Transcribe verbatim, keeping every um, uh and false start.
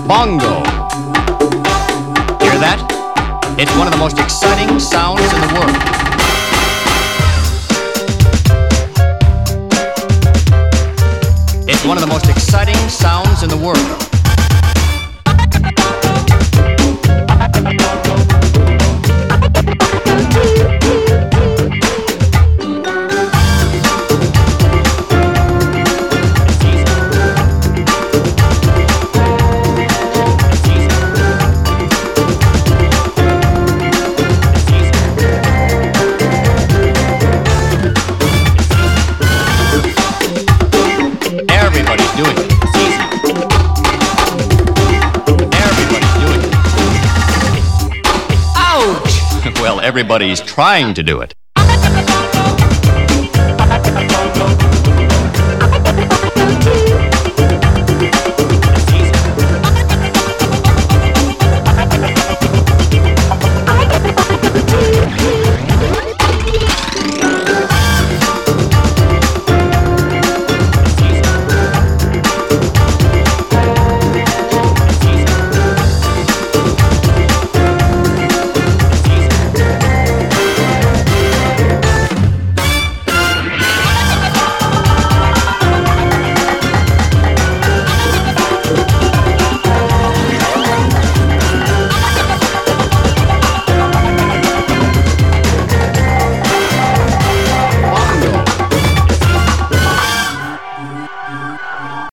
bongo. Hear that? It's one of the most exciting sounds in the world. It's one of the most exciting sounds in the world. Everybody's doing it. It's easy. Everybody's doing it. Ouch! Well, everybody's trying to do it. Thank you.